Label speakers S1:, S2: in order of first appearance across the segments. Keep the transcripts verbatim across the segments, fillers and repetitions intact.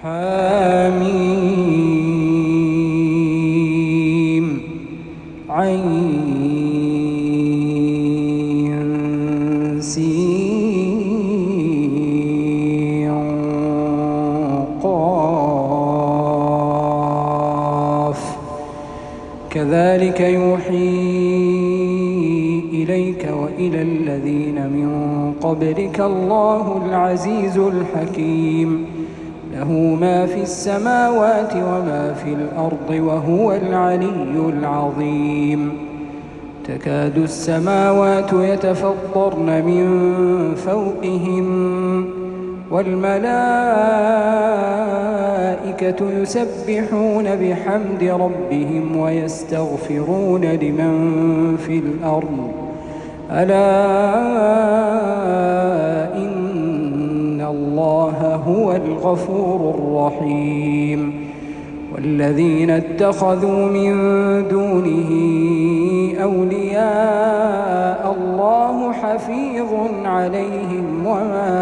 S1: حميم عين سين قاف كذلك يوحي إليك وإلى الذين من قبلك الله العزيز الحكيم له ما في السماوات وما في الأرض وهو العلي العظيم تكاد السماوات يتفطرن من فوقهم والملائكة يسبحون بحمد ربهم ويستغفرون لمن في الأرض ألا إن الله هو الغفور الرحيم والذين اتخذوا من دونه أولياء الله حفيظ عليهم وما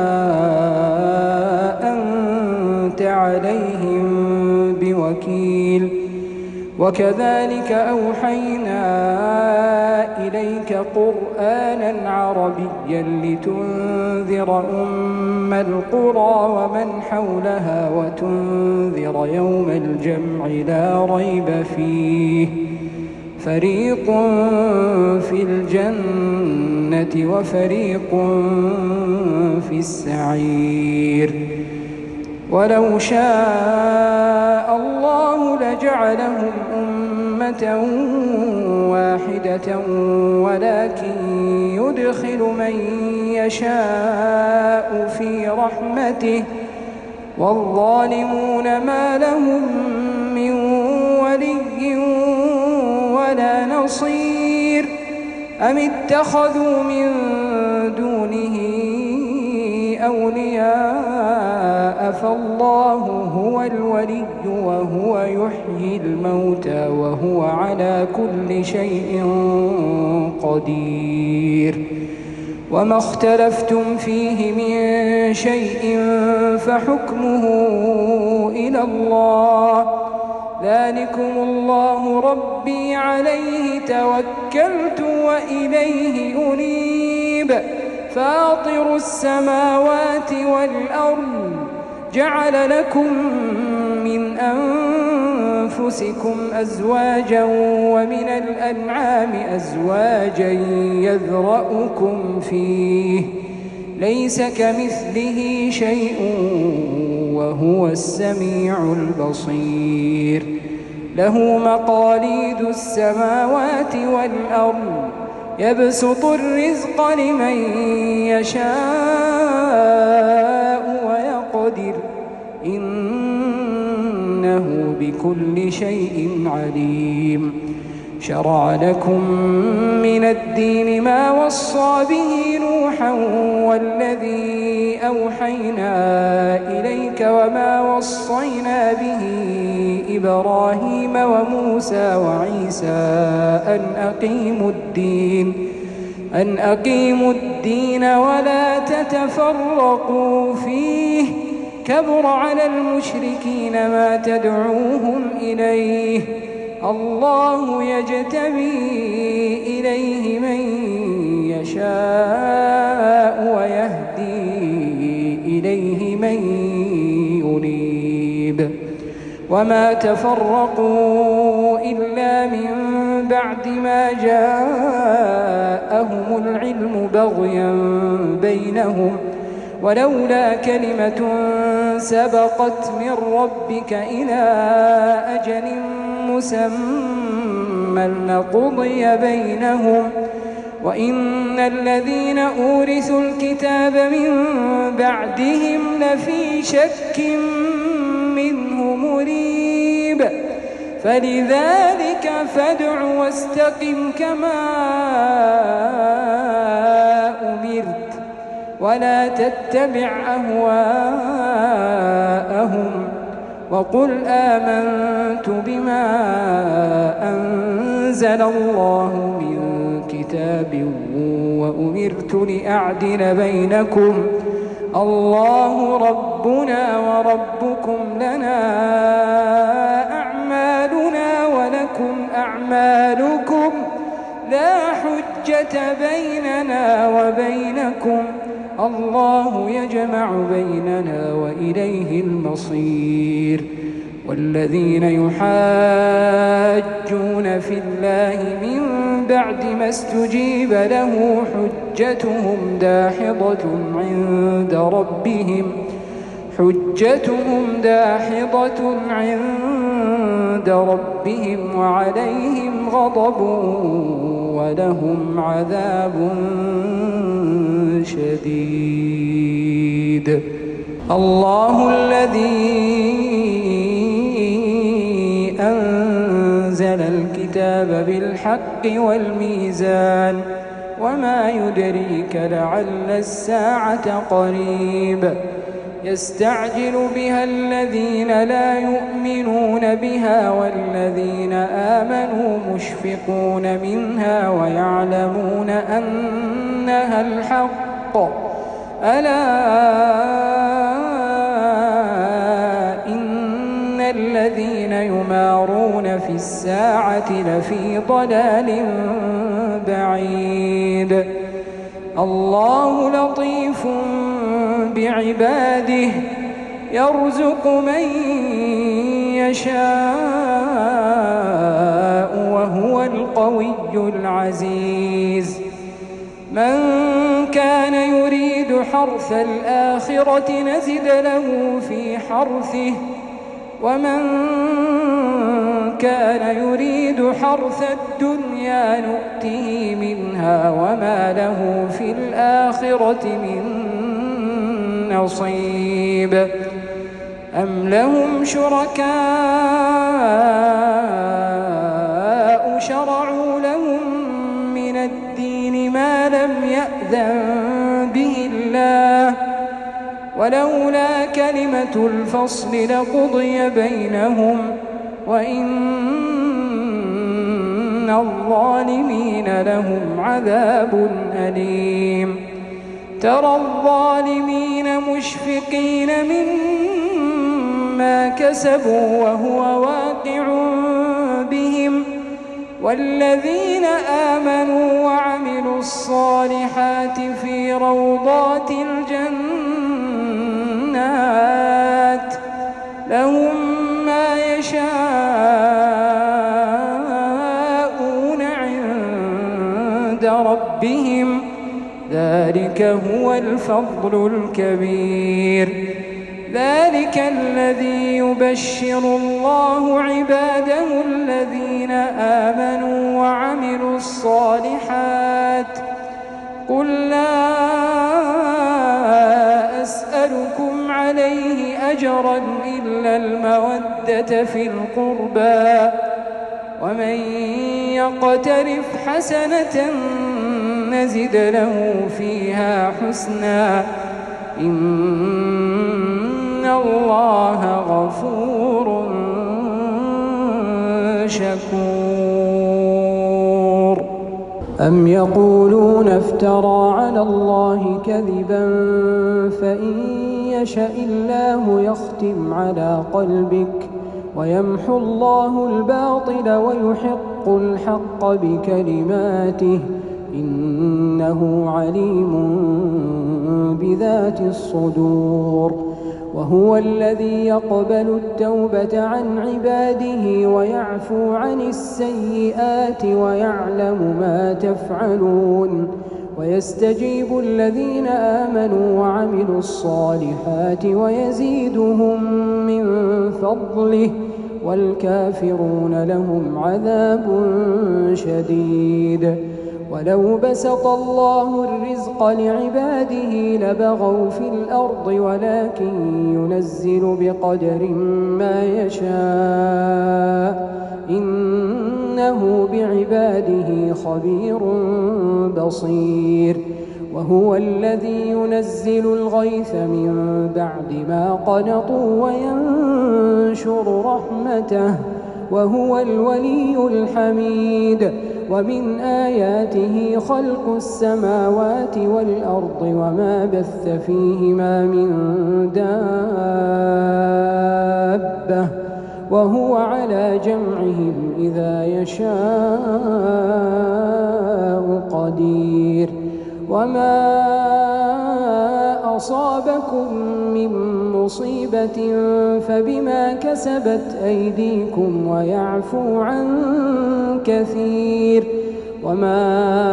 S1: أنت عليهم بوكيل وكذلك أوحينا إليك قرآنا عربيا لتنذر أم القرى ومن حولها وتنذر يوم الجمع لا ريب فيه فريق في الجنة وفريق في السعير ولو شاء الله لجعلهم أمة واحدة ولكن يدخل من يشاء في رحمته والظالمون ما لهم من ولي ولا نصير أم اتخذوا من دونه أولياء فالله هو الولي وهو يحيي الموتى وهو على كل شيء قدير وما اختلفتم فيه من شيء فحكمه إلى الله ذلكم الله ربي عليه توكلت وإليه أنيب فاطر السماوات والأرض جعل لكم من أنفسكم أزواجا ومن الأنعام أزواجا يذرأكم فيه ليس كمثله شيء وهو السميع البصير له مقاليد السماوات والأرض يبسط الرزق لمن يشاء ويقدر إنه بكل شيء عليم شرع لكم من الدين ما وصى به نوحا والذي أوحينا إليك وما وصينا به إبراهيم وموسى وعيسى أن أقيموا الدين أن أقيموا الدين ولا تتفرقوا فيه كبر على المشركين ما تدعوهم إليه الله يجتبي إليه من يشاء ويهدي إليه من ينيب وما تفرقوا إلا من بعد ما جاءهم العلم بغيا بينهم ولولا كلمة سبقت من ربك إلى أجل مسمى لقضي بينهم وإن الذين أورثوا الكتاب من بعدهم لفي شك منه مريب فلذلك فادع واستقم كما أمرت ولا تتبع أهواءهم وقل آمنت بما أنزل الله من كتاب وأمرت لأعدل بينكم الله ربنا وربكم لنا أعمالنا ولكم أعمالكم لا حجة بيننا وبينكم الله يجمع بيننا وإليه المصير والذين يحاجون في الله من بعد ما استجيب له حجتهم داحضة عند ربهم حجتهم داحضة عند ربهم وعليهم غضب ولهم عذاب شديد. الله الذي أنزل الكتاب بالحق والميزان وما يدريك لعل الساعة قريب يستعجل بها الذين لا يؤمنون بها والذين آمنوا مشفقون منها ويعلمون أنها الحق ألا إن الذين يمارون في الساعة لفي ضلال بعيد. الله لطيف بعباده يرزق من يشاء وهو القوي العزيز. من كان يريد حرث الآخرة نزد له في حرثه ومن كان يريد حرث الدنيا نؤته منها وما له في الآخرة من نصيب. أم لهم شركاء شرعوا لهم من الدين ما لم يأذن به الله ولولا كلمة الفصل لقضي بينهم وإن الظالمين لهم عذاب أليم. ترى الظالمين مشفقين مما كسبوا وهو واقع بهم والذين آمنوا وعملوا الصالحات في روضات الجنات لهم ما يشاءون عند ربهم ذلك هو الفضل الكبير. ذلك الذي يبشر الله عباده الذين آمنوا وعملوا الصالحات قل لا أسألكم عليه أجرا إلا المودة في القربى ومن يقترف حسنة نزد له فيها حسنا إن الله غفور شكور. أم يقولون افترى على الله كذبا فإن يشأ الله يختم على قلبك ويمحو الله الباطل ويحق الحق بكلماته إنه عليم بذات الصدور. وهو الذي يقبل التوبة عن عباده ويعفو عن السيئات ويعلم ما تفعلون ويستجيب الذين آمنوا وعملوا الصالحات ويزيدهم من فضله والكافرون لهم عذاب شديد. ولو بسط الله الرزق لعباده لبغوا في الأرض ولكن ينزل بقدر ما يشاء إنه بعباده خبير بصير. وهو الذي ينزل الغيث من بعد ما قنطوا وينشر رحمته وهو الولي الحميد. ومن آياته خلق السماوات والأرض وما بث فيهما من دابة وهو على جمعهم إذا يشاء قدير وما أصابكم من مصيبة فبما كسبت أيديكم ويعفو عن كثير وما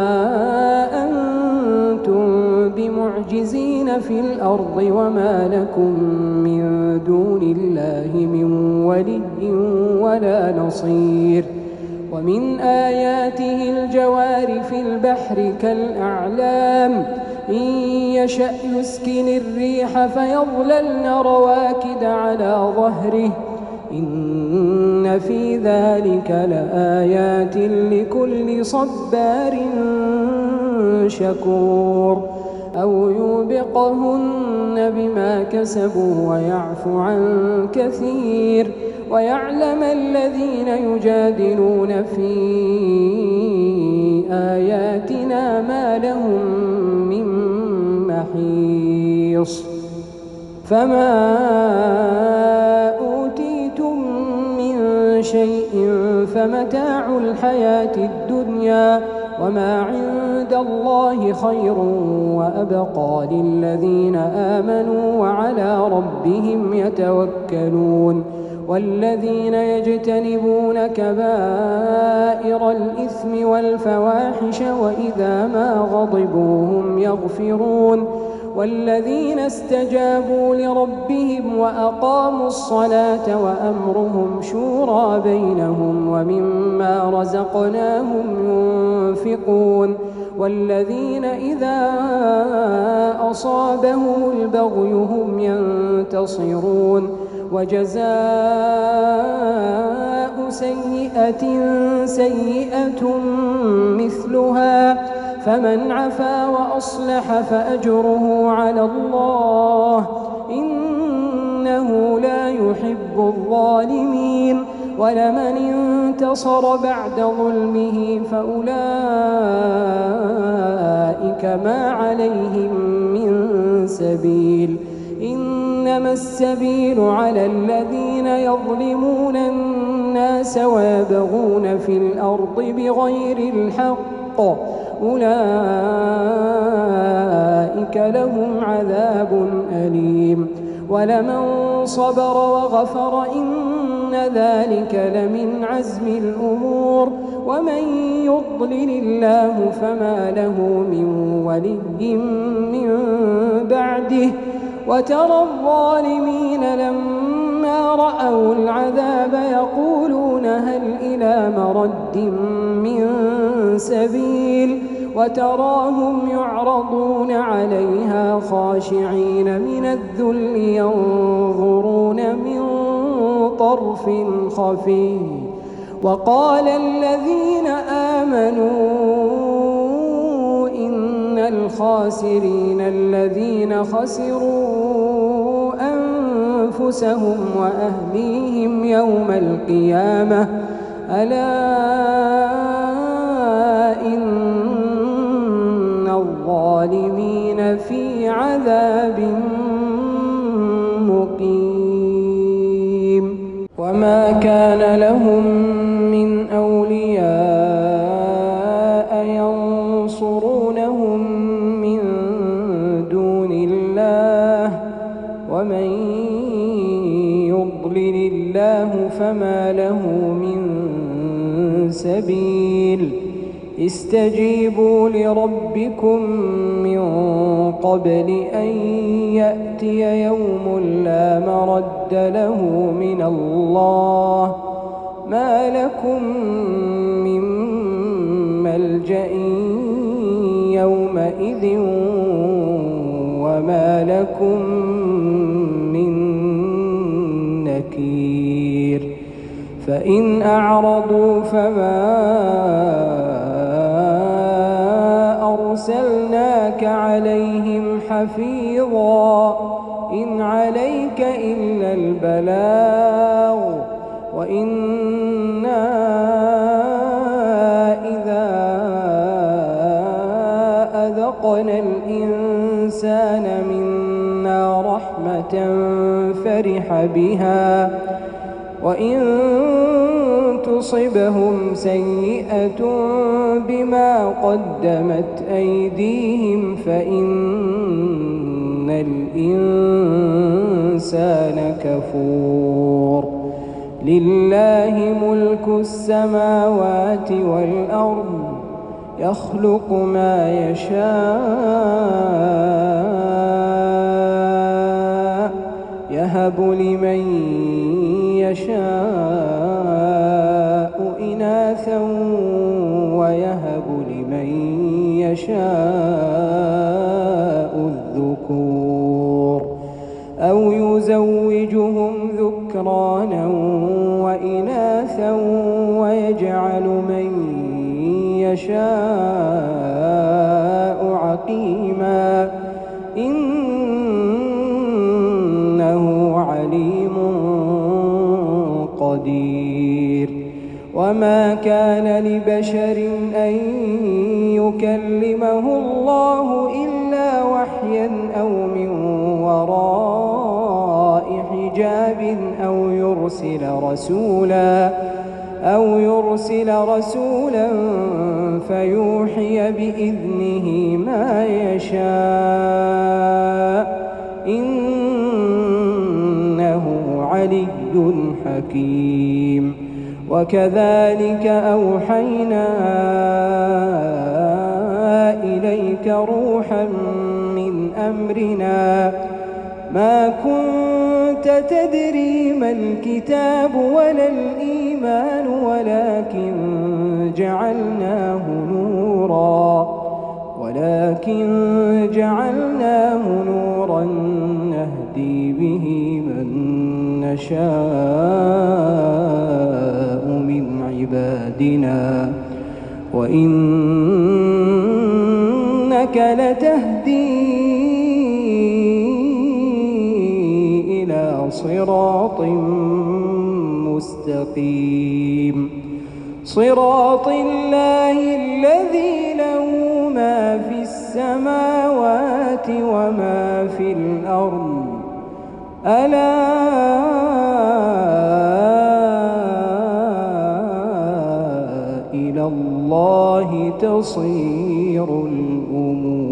S1: أنتم بمعجزين في الأرض وما لكم من دون الله من ولي ولا نصير ومن آياته الجوار في البحر كالأعلام إن يشأ يسكن الريح فيظللن رواكد على ظهره إن في ذلك لآيات لكل صبار شكور أو يوبقهن بما كسبوا ويعفو عن كثير ويعلم الذين يجادلون في آياتنا ما لهم من محيص فما أوتيتم من شيء فمتاع الحياة الدنيا وما عند الله خير وأبقى للذين آمنوا وعلى ربهم يتوكلون والذين يجتنبون كبائر الإثم والفواحش وإذا ما غضبوا هم يغفرون والذين استجابوا لربهم وأقاموا الصلاة وأمرهم شورى بينهم ومما رزقناهم ينفقون والذين إذا أصابهم البغي هم ينتصرون وجزاء سيئة سيئة مثلها فمن عفا وأصلح فأجره على الله إنه لا يحب الظالمين ولمن انتصر بعد ظلمه فأولئك ما عليهم من سبيل إنما السبيل على الذين يظلمون الناس ويبغون في الأرض بغير الحق أولئك لهم عذاب أليم ولمن صبر وغفر إن ذلك لمن عزم الأمور ومن يضلل الله فما له من ولي من بعده وترى الظالمين لما رأوا العذاب يقولون هل إلى مرد من سبيل وتراهم يعرضون عليها خاشعين من الذل ينظرون من طرف خفي وقال الذين آمنوا إن الخاسرين الذين خسروا أنفسهم وأهليهم يوم القيامة ألا إن الظالمين في عذاب مقيم وما كان لهم من أولياء ينصرونهم من دون الله ومن يضلل الله فما له من سبيل استجيبوا لربكم من قبل أن يأتي يوم لا مرد له من الله ما لكم من ملجأ يومئذ وما لكم من نكير فإن أعرضوا فما أرسلناك عليهم حفيظا إن عليك إلا البلاغ وإنا إذا أذقنا الإنسان منا رحمة فرح بها وإن تصبهم سيئة بما قدمت أيديهم فإن الإنسان كفور لله ملك السماوات والأرض يخلق ما يشاء يهب لمن يشاء إناثا ويهب لمن يشاء الذكور أو يزوجهم ذكرانا وإناثا ويجعل من يشاء عقيما إنه عليم قدير وما كان لبشر أن يكلمه الله إلا وحيا أو من وراء حجاب أو يرسل رسولا أو يرسل رسولا فيوحي بإذنه ما يشاء إنه علي حكيم وكذلك أوحينا إليك روحا من أمرنا ما كنت تدري ما الكتاب ولا الإيمان ولكن جعلناه نورا ولكن جعلناه نورا نهدي به من نشاء من عبادنا وإنك لتهدي إلى صراط مستقيم صراط الله الذي له ما في السماوات وما في الأرض ألا إلى الله تصير الأمور.